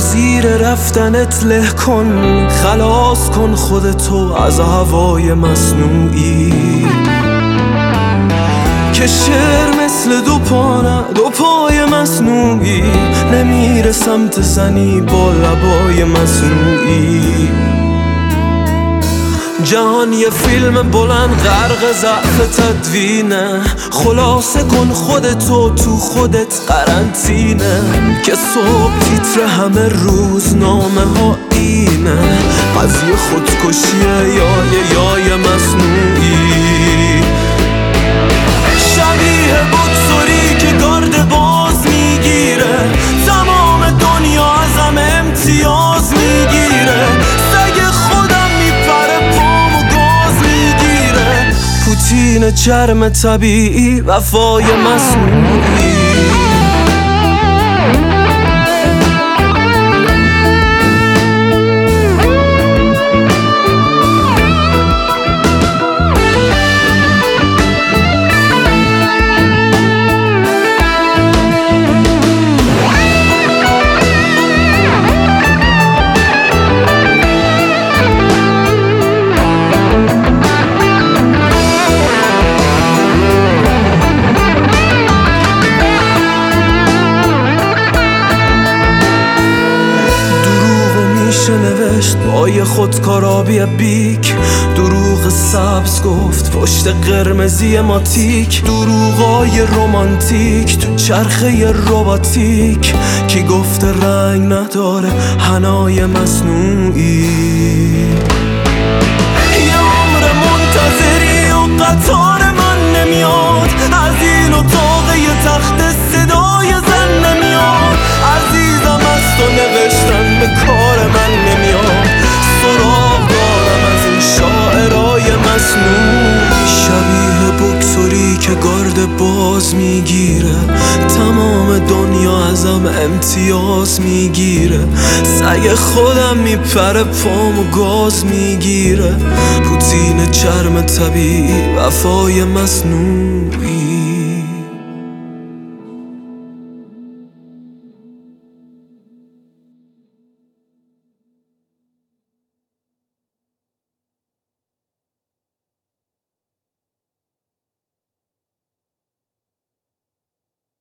زیر رفتنت له کن، خلاص کن خودتو از هوای مصنوعی که شعر مثل دو پای مصنوعی نمیره سمت زنی با لبای مصنوعی. جهان یه فیلم بلند غرق ضعف تدوینه، خلاصه کن خودتو تو خودت قرنطینه که صبح تیتر همه روزنامه ها اینه، قضیه خودکشیه یا مصنوعی. شبیه بکسوری که گارد باز میگیره، تمام دنیا ازم امتیاز میگیره، سگ خودم میپره پامو گاز میگیره، پوتین چرم طبیعی وفای مصنوعی. نوشت با یه خودکارابی بیک، دروغ سبز گفت پشت قرمزی ماتیک، دروغای رومانتیک تو چرخه رباتیک، کی گفته رنگ نداره حنای مصنوعی. یه عمر منتظری و قطار من نمیاد، از این اتاق یه تخت صدای زن نمیاد، عزیزم از تو نوشتن به کار من نمیاد، سراغ دارم از این شاعرای مصنوع. شبیه بکسوری که گارد باز میگیره، تمام دنیا ازم امتیاز میگیره، سگ خودم میپره پامو گاز میگیره، پوتین چرم طبیعی وفای مصنوعی.